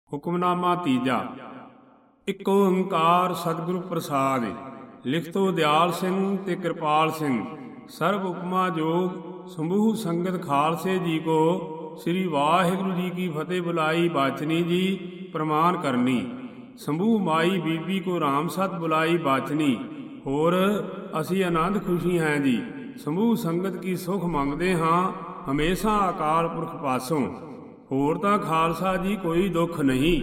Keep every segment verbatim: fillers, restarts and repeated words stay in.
ਹੁਕਮਨਾਮਾ ਤੀਜਾ। ਇੱਕ ਓੰਕਾਰ ਸਤਿਗੁਰੂ ਪ੍ਰਸਾਦਿ। ਲਿਖਤੋ ਦਿਆਲ ਸਿੰਘ ਤੇ ਕਿਰਪਾਲ ਸਿੰਘ। ਸਰਬ ਉਪਮਾ ਜੋਗ ਸਮੂਹ ਸੰਗਤ ਖਾਲਸੇ ਜੀ ਕੋ ਸ੍ਰੀ ਵਾਹਿਗੁਰੂ ਜੀ ਕੀ ਫਤਿਹ ਬੁਲਾਈ ਬਾਚਨੀ ਜੀ ਪ੍ਰਮਾਨ ਕਰਨੀ। ਸਮੂਹ ਮਾਈ ਬੀਬੀ ਕੋ ਰਾਮ ਸਤ ਬੁਲਾਈ ਬਾਚਨੀ। ਹੋਰ ਅਸੀਂ ਆਨੰਦ ਖੁਸ਼ੀ ਹੈ ਜੀ। ਸਮੂਹ ਸੰਗਤ ਕੀ ਸੁਖ ਮੰਗਦੇ ਹਾਂ ਹਮੇਸ਼ਾ ਅਕਾਲ ਪੁਰਖ ਪਾਸੋਂ। ਹੋਰ ਤਾਂ ਖਾਲਸਾ ਜੀ ਕੋਈ ਦੁੱਖ ਨਹੀਂ।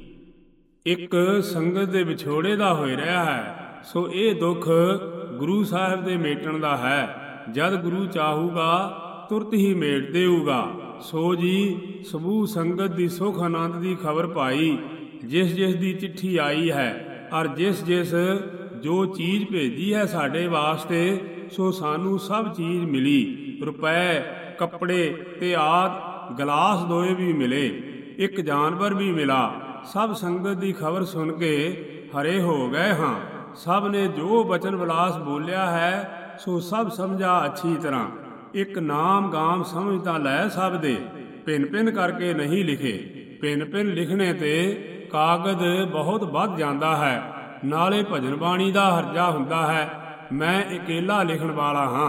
ਇੱਕ ਸੰਗਤ ਦੇ ਵਿਛੋੜੇ ਦਾ ਹੋਏ ਰਿਹਾ ਹੈ, ਸੋ ਇਹ ਦੁੱਖ ਗੁਰੂ ਸਾਹਿਬ ਦੇ ਮੇਟਣ ਦਾ ਹੈ। ਜਦ ਗੁਰੂ ਚਾਹੂਗਾ ਤੁਰਤ ਹੀ ਮੇਟ ਦੇਊਗਾ। ਸੋ ਜੀ ਸਮੂਹ ਸੰਗਤ ਦੀ ਸੁਖ ਆਨੰਦ ਦੀ ਖਬਰ ਪਾਈ। ਜਿਸ ਜਿਸ ਦੀ ਚਿੱਠੀ ਆਈ ਹੈ ਔਰ ਜਿਸ ਜਿਸ ਜੋ ਚੀਜ਼ ਭੇਜੀ ਹੈ ਸਾਡੇ ਵਾਸਤੇ, ਸੋ ਸਾਨੂੰ ਸਭ ਚੀਜ਼ ਮਿਲੀ। ਰੁਪਏ, ਕੱਪੜੇ ਤੇ ਆਦਿ ਗਲਾਸ ਦੋਏ ਵੀ ਮਿਲੇ। ਇੱਕ ਜਾਨਵਰ ਵੀ ਮਿਲਾ। ਸਭ ਸੰਗਤ ਦੀ ਖਬਰ ਸੁਣ ਕੇ ਹਰੇ ਹੋ ਗਏ ਹਾਂ। ਸਭ ਨੇ ਜੋ ਬਚਨ ਵਿਲਾਸ ਬੋਲਿਆ ਹੈ ਸੋ ਸਭ ਸਮਝਾ ਅੱਛੀ ਤਰ੍ਹਾਂ। ਇੱਕ ਨਾਮ ਗਾਮ ਸਮਝ ਤਾਂ ਲੈ ਸਭ ਦੇ, ਭਿੰਨ ਭਿੰਨ ਕਰਕੇ ਨਹੀਂ ਲਿਖੇ। ਭਿੰਨ ਭਿੰਨ ਲਿਖਣੇ ਤੇ ਕਾਗਜ਼ ਬਹੁਤ ਵੱਧ ਜਾਂਦਾ ਹੈ, ਨਾਲੇ ਭਜਨ ਬਾਣੀ ਦਾ ਹਰਜਾ ਹੁੰਦਾ ਹੈ। ਮੈਂ ਇਕੱਲਾ ਲਿਖਣ ਵਾਲਾ ਹਾਂ।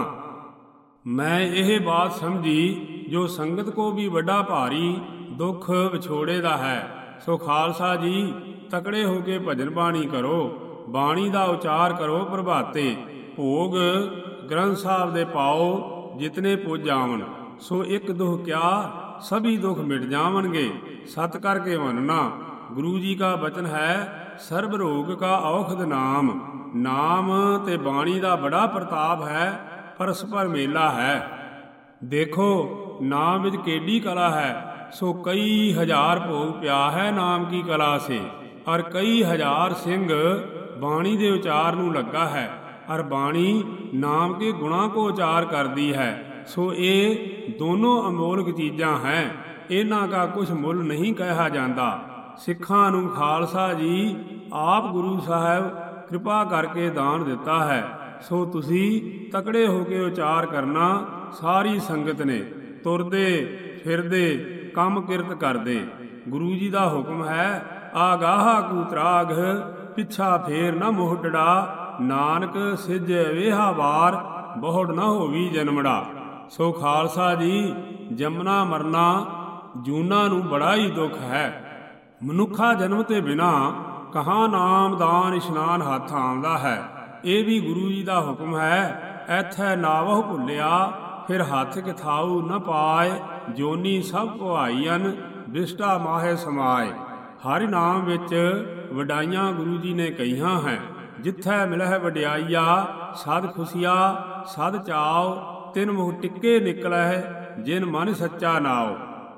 ਮੈਂ ਇਹ ਬਾਤ ਸਮਝੀ ਜੋ ਸੰਗਤ ਕੋ ਵੀ ਵੱਡਾ ਭਾਰੀ ਦੁੱਖ ਵਿਛੋੜੇ ਦਾ ਹੈ। ਸੋ ਖਾਲਸਾ ਜੀ ਤਕੜੇ ਹੋ ਕੇ ਭਜਨ ਬਾਣੀ ਕਰੋ। ਬਾਣੀ ਦਾ ਉਚਾਰ ਕਰੋ ਪ੍ਰਭਾਤੇ। ਭੋਗ ਗ੍ਰੰਥ ਸਾਹਿਬ ਦੇ ਪਾਓ ਜਿਤਨੇ ਪੁੱਜ ਜਾਵਣ। ਸੋ ਇੱਕ ਦੁੱਖ ਕਿਆ ਸਭੀ ਦੁੱਖ ਮਿਟ ਜਾਵਣਗੇ। ਸਤ ਕਰਕੇ ਮੰਨਣਾ। ਗੁਰੂ ਜੀ ਕਾ ਬਚਨ ਹੈ ਸਰਬ ਰੋਗ ਕਾ ਔਖਦ ਨਾਮ। ਨਾਮ ਤੇ ਬਾਣੀ ਦਾ ਬੜਾ ਪ੍ਰਤਾਪ ਹੈ, ਪਰਸਪਰ ਮੇਲਾ ਹੈ। ਦੇਖੋ ਨਾਮ ਵਿੱਚ ਕਿਹੜੀ ਕਲਾ ਹੈ। ਸੋ ਕਈ ਹਜ਼ਾਰ ਭੋਗ ਪਿਆ ਹੈ ਨਾਮ ਕੀ ਕਲਾ ਸੇ। ਔਰ ਕਈ ਹਜ਼ਾਰ ਸਿੰਘ ਬਾਣੀ ਦੇ ਉਚਾਰ ਨੂੰ ਲੱਗਾ ਹੈ। ਔਰ ਬਾਣੀ ਨਾਮ ਕੇ ਗੁਣਾ ਕੋ ਉਚਾਰ ਕਰਦੀ ਹੈ। ਸੋ ਇਹ ਦੋਨੋਂ ਅਮੋਲਕ ਚੀਜ਼ਾਂ ਹੈ। ਇਹਨਾਂ ਦਾ ਕੁਛ ਮੁੱਲ ਨਹੀਂ ਕਿਹਾ ਜਾਂਦਾ। ਸਿੱਖਾਂ ਨੂੰ ਖਾਲਸਾ ਜੀ ਆਪ ਗੁਰੂ ਸਾਹਿਬ ਕਿਰਪਾ ਕਰਕੇ ਦਾਨ ਦਿੱਤਾ ਹੈ। ਸੋ ਤੁਸੀਂ ਤਕੜੇ ਹੋ ਕੇ ਉਚਾਰ ਕਰਨਾ। ਸਾਰੀ ਸੰਗਤ ਨੇ ਤੁਰਦੇ ਫਿਰਦੇ ਕੰਮ ਕਿਰਤ ਕਰਦੇ। ਗੁਰੂ ਜੀ ਦਾ ਹੁਕਮ ਹੈ ਆਗਾਹਾ ਕੂ ਤਰਾਗ ਪਿੱਛਾ ਫੇਰ ਨਾ ਮੋਹਟੜਾ। ਨਾਨਕ ਸਿਜ ਵੇਹਾ ਵਾਰ ਬਹੁੜ ਨਾ ਹੋਵੀ ਜਨਮੜਾ। ਸੋ ਖਾਲਸਾ ਜੀ ਜੰਮਣਾ ਮਰਨਾ ਜੂਨਾ ਨੂੰ ਬੜਾ ਹੀ ਦੁੱਖ ਹੈ। ਮਨੁੱਖਾ ਜਨਮ ਤੇ ਬਿਨਾ ਕਹਾਂ ਨਾਮ ਦਾਨ ਇਸ਼ਨਾਨ ਹੱਥ ਆਉਂਦਾ ਹੈ। ਇਹ ਵੀ ਗੁਰੂ ਜੀ ਦਾ ਹੁਕਮ ਹੈ। ਐਥੈ ਨਾਵਹੁ ਭੁੱਲਿਆ ਫਿਰ ਹੱਥ ਕਿਥਾਉ ਨ ਪਾਏ। ਜੋਨੀ ਸਭ ਭੁਆਈਅਨ ਬਿਸਟਾ ਮਾਹੇ ਸਮਾਏ। ਹਰਿ ਨਾਮ ਵਿੱਚ ਵਡਾਈਆਂ ਗੁਰੂ ਜੀ ਨੇ ਕਹੀਆਂ ਹੈ। ਜਿੱਥੈ ਮਿਲਹਿ ਵਡਿਆਈਆ ਸਦ ਖੁਸ਼ੀਆ ਸਦ ਚਾਉ। ਤਿਨ ਮੁਹ ਟਿੱਕੇ ਨਿਕਲਹਿ ਜਿਨ ਮਨ ਸੱਚਾ ਨਾਉ।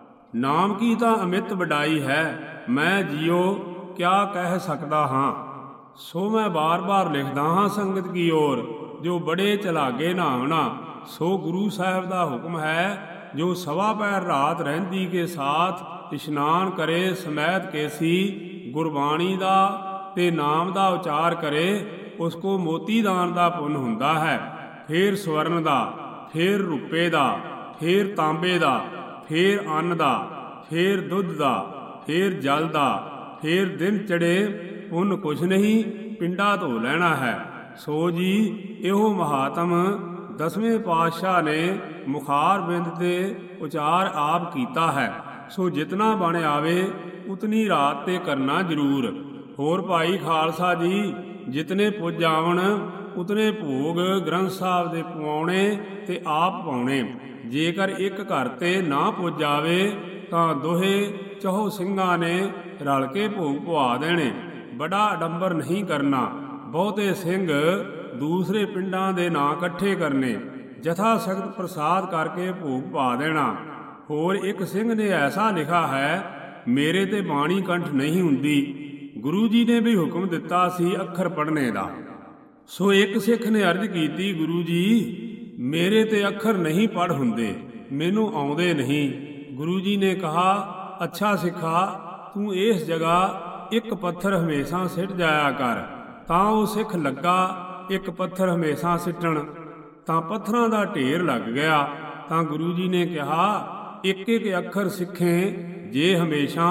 ਨਾਮ ਕੀ ਤਾਂ ਅਮਿਤ ਵਡਾਈ ਹੈ, ਮੈਂ ਜੀਓ ਕਿਆ ਕਹਿ ਸਕਦਾ ਹਾਂ। ਸੋ ਮੈਂ ਬਾਰ ਬਾਰ ਲਿਖਦਾ ਹਾਂ ਸੰਗਤ ਕੀ ਓਰ ਜੋ ਬੜੇ ਚਲਾਗੇ ਨਾਵਣਾ। ਸੋ ਗੁਰੂ ਸਾਹਿਬ ਦਾ ਹੁਕਮ ਹੈ ਜੋ ਸਵਾ ਪੈਰ ਰਾਤ ਰਹਿੰਦੀ ਕੇ ਸਾਥ ਇਸ਼ਨਾਨ ਕਰੇ ਸਮੈਤ ਕੇਸੀ। ਗੁਰਬਾਣੀ ਦਾ ਤੇ ਨਾਮ ਦਾ ਉਚਾਰ ਕਰੇ ਉਸ ਕੋ ਮੋਤੀ ਦਾਨ ਦਾ ਪੁੰਨ ਹੁੰਦਾ ਹੈ। ਫੇਰ ਸਵਰਨ ਦਾ, ਫੇਰ ਰੁਪਏ ਦਾ, ਫੇਰ ਤਾਂਬੇ ਦਾ, ਫੇਰ ਅੰਨ ਦਾ, ਫੇਰ ਦੁੱਧ ਦਾ, ਫੇਰ ਜਲ ਦਾ, ਫੇਰ ਦਿਨ ਚੜੇ ਪੁੰਨ ਕੁਛ ਨਹੀਂ ਪਿੰਡਾ ਧੋ ਲੈਣਾ ਹੈ। ਸੋ ਜੀ ਇਹੋ ਮਹਾਤਮ ਦਸਵੇਂ ਪਾਤਸ਼ਾਹ ਨੇ ਮੁਖਾਰ ਬਿੰਦ ਤੇ ਉਚਾਰ ਆਪ ਕੀਤਾ ਹੈ। ਸੋ ਜਿਤਨਾ ਬਣ ਆਵੇ ਉਤਨੀ ਰਾਤ ਤੇ ਕਰਨਾ ਜ਼ਰੂਰ। ਹੋਰ ਭਾਈ ਖਾਲਸਾ ਜੀ ਜਿਤਨੇ ਪੁੱਜ ਜਾਵਣ ਉਤਨੇ ਭੋਗ ਗ੍ਰੰਥ ਸਾਹਿਬ ਦੇ ਪਵਾਉਣੇ ਤੇ ਆਪ ਪਾਉਣੇ। ਜੇਕਰ ਇੱਕ ਘਰ ਤੇ ਨਾ ਪੁੱਜ ਜਾਵੇ ਤਾਂ ਦੋਹੇ ਚਹੋ ਸਿੰਘਾਂ ਨੇ ਰਲ ਕੇ ਭੋਗ ਪਵਾ ਦੇਣੇ। ਬੜਾ ਅਡੰਬਰ ਨਹੀਂ ਕਰਨਾ। ਬਹੁਤੇ ਸਿੰਘ ਦੂਸਰੇ ਪਿੰਡਾਂ ਦੇ ਨਾਂ ਇਕੱਠੇ ਕਰਨੇ। ਜਥਾ ਸਖਤ ਪ੍ਰਸਾਦ ਕਰਕੇ ਭੋਗ ਪਾ ਦੇਣਾ। ਹੋਰ ਇੱਕ ਸਿੰਘ ਨੇ ਐਸਾ ਲਿਖਾ ਹੈ ਮੇਰੇ ਤੇ ਬਾਣੀ ਕੰਠ ਨਹੀਂ ਹੁੰਦੀ। ਗੁਰੂ ਜੀ ਨੇ ਵੀ ਹੁਕਮ ਦਿੱਤਾ ਸੀ ਅੱਖਰ ਪੜ੍ਹਨੇ ਦਾ। ਸੋ ਇੱਕ ਸਿੱਖ ਨੇ ਅਰਜ਼ ਕੀਤੀ ਗੁਰੂ ਜੀ ਮੇਰੇ ਤੇ ਅੱਖਰ ਨਹੀਂ ਪੜ੍ਹ ਹੁੰਦੇ, ਮੈਨੂੰ ਆਉਂਦੇ ਨਹੀਂ। ਗੁਰੂ ਜੀ ਨੇ ਕਿਹਾ ਅੱਛਾ ਸਿੱਖਾ ਤੂੰ ਇਸ ਜਗ੍ਹਾ ਇੱਕ ਪੱਥਰ ਹਮੇਸ਼ਾ ਸਿੱਟ ਜਾਇਆ ਕਰ। ਤਾਂ ਉਹ ਸਿੱਖ ਲੱਗਾ ਇੱਕ ਪੱਥਰ ਹਮੇਸ਼ਾ ਸਿੱਟਣ। ਤਾਂ ਪੱਥਰਾਂ ਦਾ ਢੇਰ ਲੱਗ ਗਿਆ। ਤਾਂ ਗੁਰੂ ਜੀ ਨੇ ਕਿਹਾ ਇੱਕ ਇੱਕ ਅੱਖਰ ਸਿੱਖੇ ਜੇ ਹਮੇਸ਼ਾ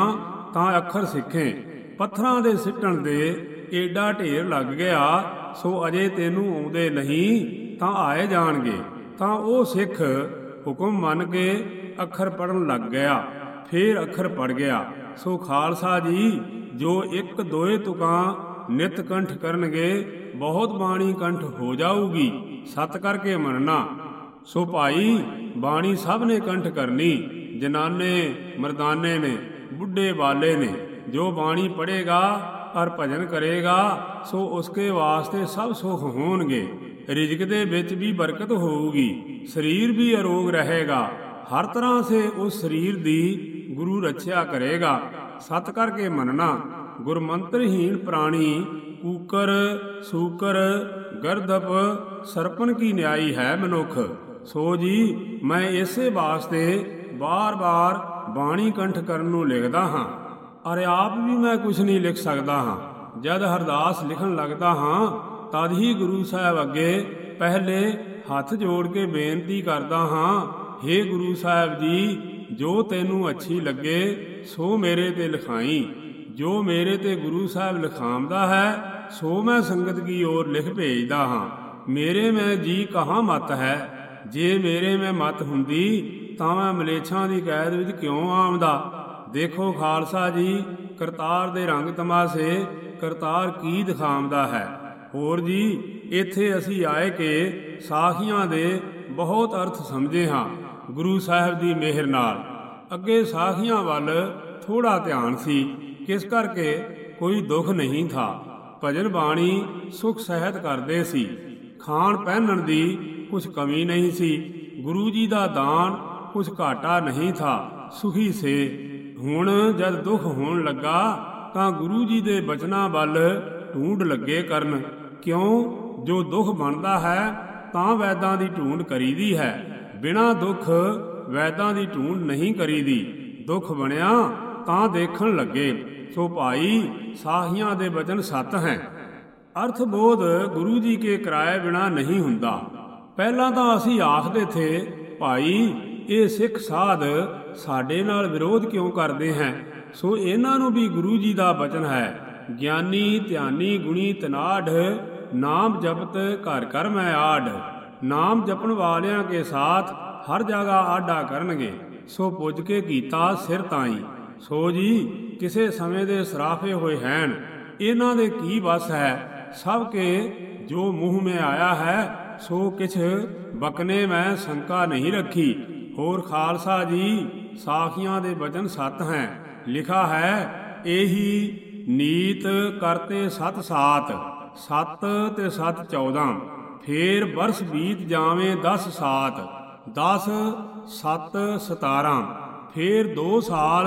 ਤਾਂ ਅੱਖਰ ਸਿੱਖੇ। ਪੱਥਰਾਂ ਦੇ ਸਿੱਟਣ ਦੇ ਏਡਾ ਢੇਰ ਲੱਗ ਗਿਆ, ਸੋ ਅਜੇ ਤੈਨੂੰ ਆਉਂਦੇ ਨਹੀਂ ਤਾਂ ਆਏ ਜਾਣਗੇ। ਤਾਂ ਉਹ ਸਿੱਖ ਹੁਕਮ ਮੰਨ ਕੇ ਅੱਖਰ ਪੜ੍ਹਨ ਲੱਗ ਗਿਆ। ਫੇਰ ਅੱਖਰ ਪੜ੍ਹ ਗਿਆ। ਸੋ ਖਾਲਸਾ ਜੀ ਜੋ ਇੱਕ ਦੋਏ ਤੁਕਾਂ ਨਿਤ ਕੰਠ ਕਰਨਗੇ, ਬਹੁਤ ਬਾਣੀ ਕੰਠ ਹੋ ਜਾਊਗੀ, ਸਤ ਕਰਕੇ ਮੰਨਣਾ। ਸੋ ਭਾਈ ਬਾਣੀ ਸਭ ਨੇ ਕੰਠ ਕਰਨੀ, ਜਨਾਨੇ ਮਰਦਾਨੇ ਨੇ, ਬੁੱਢੇ ਬਾਲੇ ਨੇ। ਜੋ ਬਾਣੀ ਪੜ੍ਹੇਗਾ ਔਰ ਭਜਨ ਕਰੇਗਾ, ਸੋ ਉਸਕੇ ਵਾਸਤੇ ਸਭ ਸੁਖ ਹੋਣਗੇ। ਰਿਜ਼ਕ ਦੇ ਵਿੱਚ ਵੀ ਬਰਕਤ ਹੋਊਗੀ, ਸਰੀਰ ਵੀ ਅਰੋਗ ਰਹੇਗਾ। ਹਰ ਤਰ੍ਹਾਂ ਸੇ ਉਸ ਸਰੀਰ ਦੀ ਗੁਰੂ ਰੱਖਿਆ ਕਰੇਗਾ, ਸਤ ਕਰਕੇ ਮੰਨਣਾ। ਗੁਰਮੰਤਰਹੀਣ ਪ੍ਰਾਣੀ ਕੂਕਰ ਸੂਕਰ ਗਰਦਪ ਸਰਪਨ ਕੀ ਨਿਆਈ ਹੈ ਮਨੁੱਖ। ਸੋ ਜੀ ਮੈਂ ਇਸੇ ਵਾਸਤੇ ਬਾਰ-ਬਾਰ ਬਾਣੀ ਕੰਠ ਕਰਨ ਨੂੰ ਲਿਖਦਾ ਹਾਂ, ਅਰੇ ਆਪ ਵੀ ਮੈਂ ਕੁਛ ਨਹੀਂ ਲਿਖ ਸਕਦਾ ਹਾਂ। ਜਦ ਹਰਦਾਸ ਲਿਖਣ ਲੱਗਦਾ ਹਾਂ ਤਦ ਹੀ ਗੁਰੂ ਸਾਹਿਬ ਅੱਗੇ ਪਹਿਲੇ ਹੱਥ ਜੋੜ ਕੇ ਬੇਨਤੀ ਕਰਦਾ ਹਾਂ, ਹੇ ਗੁਰੂ ਸਾਹਿਬ ਜੀ ਜੋ ਤੈਨੂੰ ਅੱਛੀ ਲੱਗੇ ਸੋ ਮੇਰੇ ਤੇ ਲਿਖਾਈ। ਜੋ ਮੇਰੇ ਤੇ ਗੁਰੂ ਸਾਹਿਬ ਲਿਖਾਮਦਾ ਹੈ ਸੋ ਮੈਂ ਸੰਗਤ ਕੀ ਓਰ ਲਿਖ ਭੇਜਦਾ ਹਾਂ। ਮੇਰੇ ਮੈਂ ਜੀ ਕਹਾਂ ਮਤ ਹੈ, ਜੇ ਮੇਰੇ ਮੈਂ ਮਤ ਹੁੰਦੀ ਤਾਂ ਮੈਂ ਮਲੇਛਾਂ ਦੀ ਕੈਦ ਵਿੱਚ ਕਿਉਂ ਆਮਦਾ। ਦੇਖੋ ਖਾਲਸਾ ਜੀ ਕਰਤਾਰ ਦੇ ਰੰਗ ਤਮਾਸ਼ੇ ਕਰਤਾਰ ਕੀ ਦਿਖਾਉਂਦਾ ਹੈ। ਹੋਰ ਜੀ ਇੱਥੇ ਅਸੀਂ ਆਏ ਕਿ ਸਾਖੀਆਂ ਦੇ ਬਹੁਤ ਅਰਥ ਸਮਝੇ ਹਾਂ ਗੁਰੂ ਸਾਹਿਬ ਦੀ ਮਿਹਰ ਨਾਲ। ਅੱਗੇ ਸਾਖੀਆਂ ਵੱਲ ਥੋੜਾ ਧਿਆਨ ਸੀ, ਕਿਸ ਕਰਕੇ ਕੋਈ ਦੁੱਖ ਨਹੀਂ ਥਾ। ਭਜਨ ਬਾਣੀ ਸੁਖ ਸਹਿਤ ਕਰਦੇ ਸੀ, ਖਾਣ ਪਹਿਨਣ ਦੀ ਕੁਛ ਕਮੀ ਨਹੀਂ ਸੀ। ਗੁਰੂ ਜੀ ਦਾ ਦਾਨ ਕੁਛ ਘਾਟਾ ਨਹੀਂ ਥਾ, ਸੁਖੀ ਸੇ। ਹੁਣ ਜਦ ਦੁੱਖ ਹੋਣ ਲੱਗਾ ਤਾਂ ਗੁਰੂ ਜੀ ਦੇ ਬਚਨਾਂ ਵੱਲ ਢੂੰਡ ਲੱਗੇ ਕਰਨ। ਕਿਉਂ ਜੋ ਦੁੱਖ ਬਣਦਾ ਹੈ ਤਾਂ ਵੈਦਾਂ ਦੀ ਢੂੰਡ ਕਰੀਦੀ ਹੈ, ਬਿਨਾਂ ਦੁੱਖ ਵੈਦਾਂ ਦੀ ਢੂੰਡ ਨਹੀਂ ਕਰੀਦੀ। ਦੁੱਖ ਬਣਿਆ ਤਾਂ ਦੇਖਣ ਲੱਗੇ। ਸੋ ਭਾਈ ਸਾਹੀਆਂ ਦੇ ਬਚਨ ਸੱਤ ਹੈ। ਅਰਥ ਬੋਧ ਗੁਰੂ ਜੀ ਕੇ ਕਰਾਏ ਬਿਨਾ ਨਹੀਂ ਹੁੰਦਾ। ਪਹਿਲਾਂ ਤਾਂ ਅਸੀਂ ਆਖਦੇ ਥੇ ਭਾਈ ਇਹ ਸਿੱਖ ਸਾਧ ਸਾਡੇ ਨਾਲ ਵਿਰੋਧ ਕਿਉਂ ਕਰਦੇ ਹੈ। ਸੋ ਇਹਨਾਂ ਨੂੰ ਵੀ ਗੁਰੂ ਜੀ ਦਾ ਬਚਨ ਹੈ, ਗਿਆਨੀ ਧਿਆਨੀ ਗੁਣੀ ਤਨਾੜ, ਨਾਮ ਜਪਤ ਘਰ ਘਰ ਮੈਂ ਆੜ। ਨਾਮ ਜਪਣ ਵਾਲਿਆਂ ਕੇ ਸਾਥ ਹਰ ਜਗ੍ਹਾ ਆਡਾ ਕਰਨਗੇ, ਸੋ ਪੁੱਜ ਕੇ ਕੀਤਾ ਸਿਰ ਤਾਈ। ਸੋ ਜੀ ਕਿਸੇ ਸਮੇਂ ਦੇ ਸਰਾਫੇ ਹੋਏ ਹੈਨ, ਇਹਨਾਂ ਦੇ ਕੀ ਵਸ ਹੈ। ਸਭ ਕੇ ਜੋ ਮੂੰਹ ਮੇ ਆਇਆ ਹੈ ਸੋ ਕਿਛ ਬਕਨੇ ਮੈਂ ਸ਼ੰਕਾ ਨਹੀਂ ਰੱਖੀ। ਹੋਰ ਖਾਲਸਾ ਜੀ ਸਾਖੀਆਂ ਦੇ ਬਚਨ ਸੱਤ ਹੈ। ਲਿਖਾ ਹੈ ਇਹੀ ਨੀਤ ਕਰਤੇ ਸਤ ਸਾਤ, ਸੱਤ ਤੇ ਸੱਤ ਚੌਦਾਂ। ਫੇਰ ਬਰਸ ਬੀਤ ਜਾਵੇਂ ਦਸ ਸਾਤ, ਦਸ ਸੱਤ ਸਤਾਰਾਂ। ਫੇਰ ਦੋ ਸਾਲ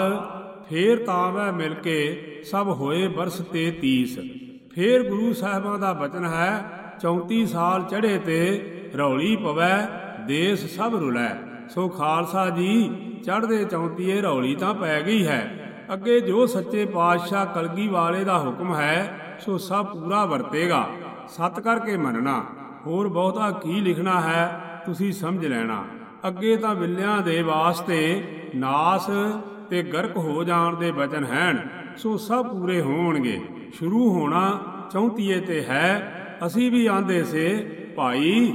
ਫੇਰ ਤਾਵੈ ਮਿਲ ਕੇ ਸਭ ਹੋਏ ਬਰਸ ਤੇ ਤੀਸ। ਫੇਰ ਗੁਰੂ ਸਾਹਿਬਾਂ ਦਾ ਬਚਨ ਹੈ ਚੌਂਤੀ ਸਾਲ ਚੜ੍ਹੇ ਤੇ ਰੌਲੀ ਪਵੈ ਦੇਸ ਸਭ ਰੁਲੈ। ਸੋ ਖਾਲਸਾ ਜੀ ਚੜ੍ਹਦੇ ਚੌਂਤੀਏ ਰੌਲੀ ਤਾਂ ਪੈ ਗਈ ਹੈ। ਅੱਗੇ ਜੋ ਸੱਚੇ ਪਾਤਸ਼ਾਹ ਕਲਗੀ ਵਾਲੇ ਦਾ ਹੁਕਮ ਹੈ ਸੋ ਸਭ ਪੂਰਾ ਵਰਤੇਗਾ, ਸਤ ਕਰਕੇ ਮੰਨਣਾ। ਹੋਰ ਬਹੁਤਾ ਕੀ ਲਿਖਣਾ ਹੈ ਤੁਸੀਂ ਸਮਝ ਲੈਣਾ। ਅੱਗੇ ਤਾਂ ਬਿੱਲਿਆਂ ਦੇ ਵਾਸਤੇ ਨਾਸ ਤੇ ਗਰਕ ਹੋ ਜਾਣ ਦੇ ਬਚਨ ਹੈਨ, ਸੋ ਸਭ ਪੂਰੇ ਹੋਣਗੇ। ਸ਼ੁਰੂ ਹੋਣਾ ਚੌਂਤੀਏ ਤੇ ਹੈ। ਅਸੀਂ ਵੀ ਆਂਦੇ ਸੇ ਭਾਈ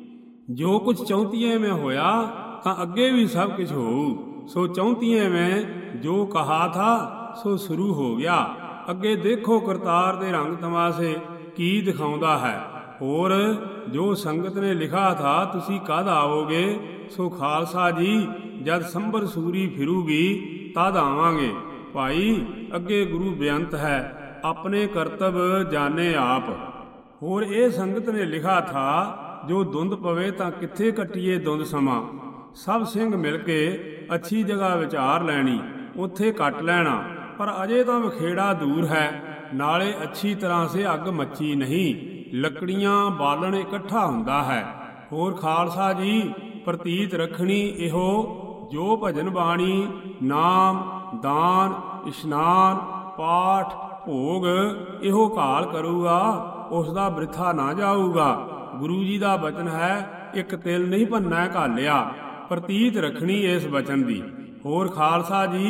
ਜੋ ਕੁਛ ਚੌਂਤੀਏ ਮੈਂ ਹੋਇਆ ਤਾਂ ਅੱਗੇ ਵੀ ਸਭ ਕੁਛ ਹੋਊ। ਸੋ ਚੌਂਤੀਏ ਮੈਂ ਜੋ ਕਹਾ ਥਾ ਸੋ ਸ਼ੁਰੂ ਹੋ ਗਿਆ। ਅੱਗੇ ਦੇਖੋ ਕਰਤਾਰ ਦੇ ਰੰਗ ਤਮਾਸ਼ੇ ਕੀ ਦਿਖਾਉਂਦਾ ਹੈ। ਹੋਰ ਜੋ ਸੰਗਤ ਨੇ ਲਿਖਾ ਥਾ ਤੁਸੀਂ ਕਦ ਆਵੋਗੇ। ਸੋ ਖਾਲਸਾ ਜੀ ਜਦ ਸੰਭਰ ਸੂਰੀ ਫਿਰੂਗੀ ਤਦ ਆਵਾਂਗੇ। ਭਾਈ ਅੱਗੇ ਗੁਰੂ ਬੇਅੰਤ ਹੈ, ਆਪਣੇ ਕਰਤੱਵ ਜਾਣੇ ਆਪ। ਹੋਰ ਇਹ ਸੰਗਤ ਨੇ ਲਿਖਾ ਥਾ ਜੋ ਧੁੰਦ ਪਵੇ ਤਾਂ ਕਿੱਥੇ ਕੱਟੀਏ ਧੁੰਦ ਸਮਾਂ। ਸਭ ਸਿੰਘ ਮਿਲ ਕੇ ਅੱਛੀ ਜਗ੍ਹਾ ਵਿਚਾਰ ਲੈਣੀ, ਉੱਥੇ ਕੱਟ ਲੈਣਾ। ਪਰ ਅਜੇ ਤਾਂ ਵਖੇੜਾ ਦੂਰ ਹੈ, ਨਾਲੇ ਅੱਛੀ ਤਰ੍ਹਾਂ ਸੇ ਅੱਗ ਮੱਚੀ ਨਹੀਂ, ਲੱਕੜੀਆਂ ਬਾਲਣ ਇਕੱਠਾ ਹੁੰਦਾ ਹੈ। ਹੋਰ ਖਾਲਸਾ ਜੀ ਪ੍ਰਤੀਤ ਰੱਖਣੀ ਇਹੋ ਜੋ ਭਜਨ ਬਾਣੀ ਨਾਮ ਦਾਨ ਇਸ਼ਨਾਨ ਪਾਠ ਭੋਗ ਇਹੋ ਘਾਲ ਕਰੂਗਾ ਉਸ ਦਾ ਬ੍ਰਿਥਾ ਨਾ ਜਾਊਗਾ। ਗੁਰੂ ਜੀ ਦਾ ਬਚਨ ਹੈ ਇੱਕ ਤਿਲ ਨਹੀਂ ਭੰਨਾ ਘਾਲਿਆ, ਪ੍ਰਤੀਤ ਰੱਖਣੀ ਇਸ ਬਚਨ ਦੀ। ਹੋਰ ਖਾਲਸਾ ਜੀ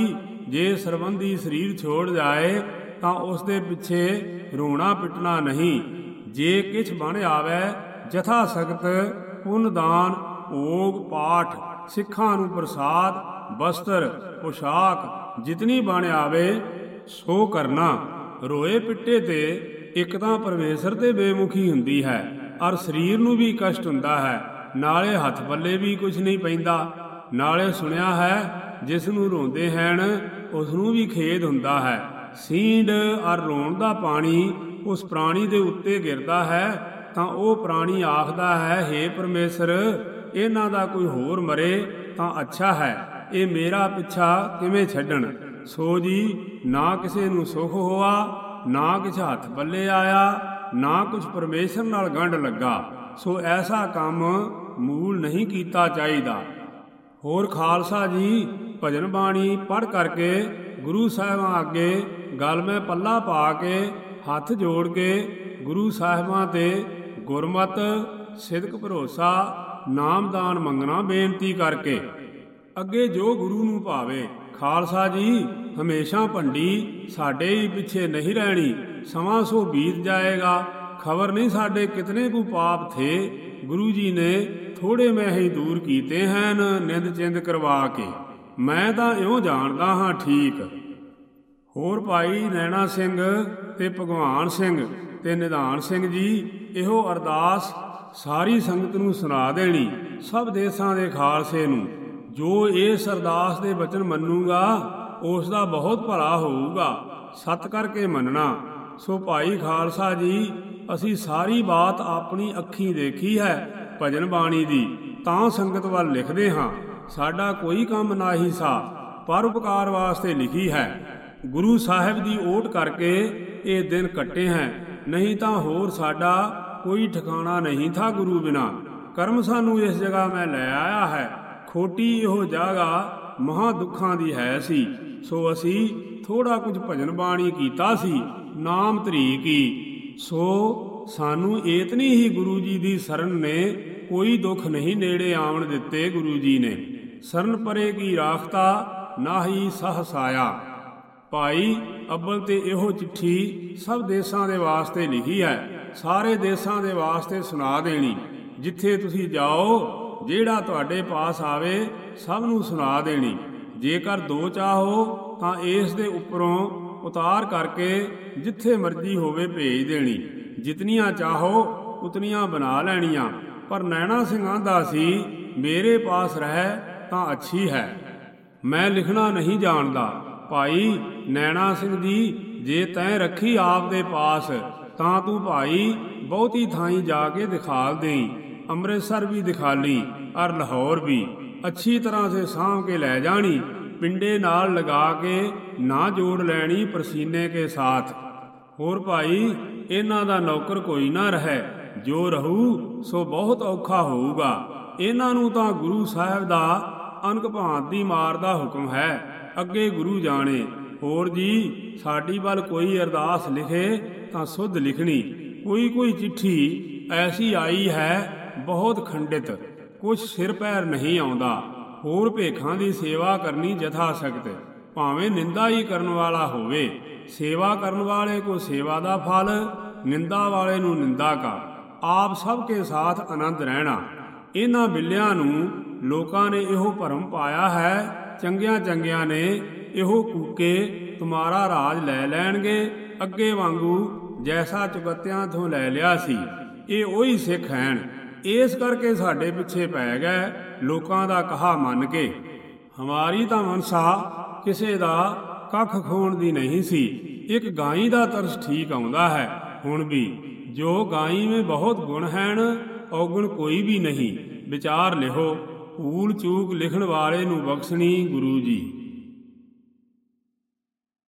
ਜੇ ਸਰਬੰਧੀ ਸਰੀਰ ਛੋੜ ਜਾਏ ਤਾਂ ਉਸ ਦੇ ਪਿੱਛੇ ਰੋਣਾ ਪਿੱਟਣਾ ਨਹੀਂ। ਜੇ ਕਿਛ ਬਣ ਆਵੇ ਜਥਾ ਸਖਤ ਪੁੰਨ ਦਾਨ ਭੋਗ ਪਾਠ ਸਿੱਖਾਂ ਨੂੰ ਪ੍ਰਸਾਦ ਬਸਤਰ ਪੁਸ਼ਾਕ ਜਿਤਨੀ ਬਣ ਆਵੇ ਸੋ ਕਰਨਾ। ਰੋਏ ਪਿੱਟੇ ਤੇ ਇੱਕ ਤਾਂ ਪਰਮੇਸ਼ਰ ਤੇ ਬੇਮੁਖੀ ਹੁੰਦੀ ਹੈ ਔਰ ਸਰੀਰ ਨੂੰ ਵੀ ਕਸ਼ਟ ਹੁੰਦਾ ਹੈ, ਨਾਲੇ ਹੱਥ ਪੱਲੇ ਵੀ ਕੁਝ ਨਹੀਂ ਪੈਂਦਾ। ਨਾਲੇ ਸੁਣਿਆ ਹੈ ਜਿਸ ਨੂੰ ਰੋਂਦੇ ਹਨ ਉਸ ਨੂੰ ਵੀ ਖੇਦ ਹੁੰਦਾ ਹੈ। ਸੀਂਡ ਔਰ ਰੋਣ ਦਾ ਪਾਣੀ ਉਸ ਪ੍ਰਾਣੀ ਦੇ ਉੱਤੇ ਗਿਰਦਾ ਹੈ ਤਾਂ ਉਹ ਪ੍ਰਾਣੀ ਆਖਦਾ ਹੈ, ਹੇ ਪਰਮੇਸ਼ਰ ਇਹਨਾਂ ਦਾ ਕੋਈ ਹੋਰ ਮਰੇ ਤਾਂ ਅੱਛਾ ਹੈ, ਇਹ ਮੇਰਾ ਪਿੱਛਾ ਕਿਵੇਂ ਛੱਡਣ। ਸੋ ਜੀ ਨਾ ਕਿਸੇ ਨੂੰ ਸੁਖ ਹੋਆ, ਨਾ ਕੁਛ ਹੱਥ ਪੱਲੇ ਆਇਆ, ਨਾ ਕੁਛ ਪਰਮੇਸ਼ਰ ਨਾਲ ਗੰਢ ਲੱਗਾ। ਸੋ ਐਸਾ ਕੰਮ ਮੂਲ ਨਹੀਂ ਕੀਤਾ ਚਾਹੀਦਾ। ਹੋਰ ਖਾਲਸਾ ਜੀ ਭਜਨ ਬਾਣੀ ਪੜ੍ਹ ਕਰਕੇ ਗੁਰੂ ਸਾਹਿਬਾਂ ਅੱਗੇ ਗਲ ਮੈਂ ਪੱਲਾ ਪਾ ਕੇ ਹੱਥ ਜੋੜ ਕੇ ਗੁਰੂ ਸਾਹਿਬਾਂ ਤੇ ਗੁਰਮਤਿ ਸਿਦਕ ਭਰੋਸਾ ਨਾਮਦਾਨ ਮੰਗਣਾ ਬੇਨਤੀ ਕਰਕੇ ਅੱਗੇ ਜੋ ਗੁਰੂ ਨੂੰ ਭਾਵੇ। ਖਾਲਸਾ ਜੀ ਹਮੇਸ਼ਾ ਭੰਡੀ ਸਾਡੇ ਹੀ ਪਿੱਛੇ ਨਹੀਂ ਰਹਿਣੀ, ਸਮਾਂ ਸੋ ਬੀਤ ਜਾਏਗਾ। ਖਬਰ ਨਹੀਂ ਸਾਡੇ ਕਿਤਨੇ ਕੁ ਪਾਪ ਥੇ, ਗੁਰੂ ਜੀ ਨੇ ਥੋੜੇ ਮੈਂ ਹੀ ਦੂਰ ਕੀਤੇ ਹਨ ਨਿੰਦ ਚਿੰਦ ਕਰਵਾ ਕੇ। ਮੈਂ ਤਾਂ ਇਉਂ ਜਾਣਦਾ ਹਾਂ ਠੀਕ। ਹੋਰ ਭਾਈ ਨੈਣਾ ਸਿੰਘ ਤੇ ਭਗਵਾਨ ਸਿੰਘ ਤੇ ਨਿਧਾਨ ਸਿੰਘ ਜੀ ਇਹੋ ਅਰਦਾਸ ਸਾਰੀ ਸੰਗਤ ਨੂੰ ਸੁਣਾ ਦੇਣੀ, ਸਭ ਦੇਸਾਂ ਦੇ ਖਾਲਸੇ ਨੂੰ। ਜੋ ਇਸ ਅਰਦਾਸ ਦੇ ਬਚਨ ਮੰਨੂਗਾ ਉਸ ਦਾ ਬਹੁਤ ਭਲਾ ਹੋਊਗਾ, ਸਤ ਕਰਕੇ ਮੰਨਣਾ। ਸੋ ਭਾਈ ਖਾਲਸਾ ਜੀ ਅਸੀਂ ਸਾਰੀ ਬਾਤ ਆਪਣੀ ਅੱਖੀਂ ਦੇਖੀ ਹੈ ਭਜਨ ਬਾਣੀ ਦੀ, ਤਾਂ ਸੰਗਤ ਵੱਲ ਲਿਖਦੇ ਹਾਂ। ਸਾਡਾ ਕੋਈ ਕੰਮ ਨਾਹੀ ਸਾ, ਪਰਉਪਕਾਰ ਵਾਸਤੇ ਲਿਖੀ ਹੈ। ਗੁਰੂ ਸਾਹਿਬ ਦੀ ਓਟ ਕਰਕੇ ਇਹ ਦਿਨ ਕੱਟੇ ਹੈ, ਨਹੀਂ ਤਾਂ ਹੋਰ ਸਾਡਾ ਕੋਈ ਠਿਕਾਣਾ ਨਹੀਂ ਥਾ ਗੁਰੂ ਬਿਨਾ। ਕਰਮ ਸਾਨੂੰ ਇਸ ਜਗ੍ਹਾ ਮੈਂ ਲੈ ਆਇਆ ਹੈ, ਖੋਟੀ ਇਹੋ ਜਗ੍ਹਾ ਮਹਾਂ ਦੁੱਖਾਂ ਦੀ ਹੈ ਸੀ। ਸੋ ਅਸੀਂ ਥੋੜਾ ਕੁਝ ਭਜਨ ਬਾਣੀ ਕੀਤਾ ਸੀ, ਨਾਮ ਧਰੀ ਕੀ। ਸੋ ਸਾਨੂੰ ਏਤਨੀ ਹੀ ਗੁਰੂ ਜੀ ਦੀ ਸ਼ਰਨ ਨੇ ਕੋਈ ਦੁੱਖ ਨਹੀਂ ਨੇੜੇ ਆਵਣ ਦਿੱਤੇ। ਗੁਰੂ ਜੀ ਨੇ ਸ਼ਰਨ ਪਰੇ ਕੀ ਰਾਖਤਾ ਨਾਹੀ ਸਹਸ ਆਇਆ। ਭਾਈ ਅੱਬਲ ਤੇ ਇਹੋ ਚਿੱਠੀ ਸਭ ਦੇਸਾਂ ਦੇ ਵਾਸਤੇ ਲਿਖੀ ਹੈ, ਸਾਰੇ ਦੇਸਾਂ ਦੇ ਵਾਸਤੇ ਸੁਣਾ ਦੇਣੀ। ਜਿੱਥੇ ਤੁਸੀਂ ਜਾਓ ਜਿਹੜਾ ਤੁਹਾਡੇ ਪਾਸ ਆਵੇ ਸਭ ਨੂੰ ਸੁਣਾ ਦੇਣੀ। ਜੇਕਰ ਦੋ ਚਾਹੋ ਤਾਂ ਇਸ ਦੇ ਉੱਪਰੋਂ ਉਤਾਰ ਕਰਕੇ ਜਿੱਥੇ ਮਰਜ਼ੀ ਹੋਵੇ ਭੇਜ ਦੇਣੀ। ਜਿਤਨੀਆਂ ਚਾਹੋ ਉਤਨੀਆਂ ਬਣਾ ਲੈਣੀਆਂ। ਪਰ ਨੈਣਾ ਸਿੰਘ ਆਂਦਾ ਸੀ ਮੇਰੇ ਪਾਸ ਰਹਿ ਤਾਂ ਅੱਛੀ ਹੈ, ਮੈਂ ਲਿਖਣਾ ਨਹੀਂ ਜਾਣਦਾ। ਭਾਈ ਨੈਣਾ ਸਿੰਘ ਜੀ ਜੇ ਤੈਂ ਰੱਖੀ ਆਪ ਦੇ ਪਾਸ ਤਾਂ ਤੂੰ ਭਾਈ ਬਹੁਤੀ ਥਾਈਂ ਜਾ ਕੇ ਦਿਖਾਲ ਦੇਈ। ਅੰਮ੍ਰਿਤਸਰ ਵੀ ਦਿਖਾਲੀ ਔਰ ਲਾਹੌਰ ਵੀ ਅੱਛੀ ਤਰ੍ਹਾਂ ਸੇ ਸਾਂਭ ਕੇ ਲੈ ਜਾਣੀ। ਪਿੰਡੇ ਨਾਲ ਲਗਾ ਕੇ ਨਾ ਜੋੜ ਲੈਣੀ ਪਰਸੀਨੇ ਕੇ ਸਾਥ। ਹੋਰ ਭਾਈ ਇਹਨਾਂ ਦਾ ਨੌਕਰ ਕੋਈ ਨਾ ਰਹੇ, ਜੋ ਰਹੂ ਸੋ ਬਹੁਤ ਔਖਾ ਹੋਊਗਾ। ਇਹਨਾਂ ਨੂੰ ਤਾਂ ਗੁਰੂ ਸਾਹਿਬ ਦਾ ਅਨਕ ਭਾਂਤ ਦੀ ਮਾਰ ਦਾ ਹੁਕਮ ਹੈ, ਅੱਗੇ ਗੁਰੂ ਜਾਣੇ। ਹੋਰ ਜੀ ਸਾਡੀ ਵੱਲ ਕੋਈ ਅਰਦਾਸ ਲਿਖੇ ਤਾਂ ਸੁਧ ਲਿਖਣੀ। ਕੋਈ ਕੋਈ ਚਿੱਠੀ ਐਸੀ ਆਈ ਹੈ ਬਹੁਤ ਖੰਡਿਤ, ਕੁਛ ਸਿਰ ਪੈਰ ਨਹੀਂ ਆਉਂਦਾ। ਹੋਰ ਭੇਖਾਂ ਦੀ ਸੇਵਾ ਕਰਨੀ ਜਥਾ ਸਖਤ, ਭਾਵੇਂ ਨਿੰਦਾ ਹੀ ਕਰਨ ਵਾਲਾ ਹੋਵੇ। ਸੇਵਾ ਕਰਨ ਵਾਲੇ ਕੋ ਸੇਵਾ ਦਾ ਫਲ, ਨਿੰਦਾ ਵਾਲੇ ਨੂੰ ਨਿੰਦਾ ਕਾ। ਆਪ ਸਭ ਕੇ ਸਾਥ ਆਨੰਦ ਰਹਿਣਾ। ਇਹਨਾਂ ਬਿੱਲਿਆਂ ਨੂੰ ਲੋਕਾਂ ਨੇ ਇਹੋ ਭਰਮ ਪਾਇਆ ਹੈ, ਚੰਗਿਆਂ ਚੰਗਿਆਂ ਨੇ ਇਹੋ ਕੂਕੇ ਤੁਮਾਰਾ ਰਾਜ ਲੈ ਲੈਣਗੇ, ਅੱਗੇ ਵਾਂਗੂ ਜੈਸਾ ਚੁਗੱਤਿਆਂ ਤੋਂ ਲੈ ਲਿਆ ਸੀ। ਇਹ ਉਹੀ ਸਿੱਖ ਹਨ, ਇਸ ਕਰਕੇ ਸਾਡੇ ਪਿੱਛੇ ਪੈ ਗਏ ਲੋਕਾਂ ਦਾ ਕਹਾ ਮੰਨ ਕੇ। ਹਮਾਰੀ ਤਾਂ ਮਨਸਾ ਕਿਸੇ ਦਾ ਕੱਖ ਖੋਣ ਦੀ ਨਹੀਂ ਸੀ। ਇੱਕ ਗਾਈ ਦਾ ਤਰਸ ਠੀਕ ਆਉਂਦਾ ਹੈ ਹੁਣ ਵੀ। ਜੋ ਗਾਈ ਮੇਂ ਬਹੁਤ ਗੁਣ ਹਨ ਔਗੁਣ ਕੋਈ ਵੀ ਨਹੀਂ। ਵਿਚਾਰ ਲਿਖੋ। ਭੂਲ ਚੂਕ ਲਿਖਣ ਵਾਲੇ ਨੂੰ ਬਖਸ਼ਣੀ ਗੁਰੂ ਜੀ।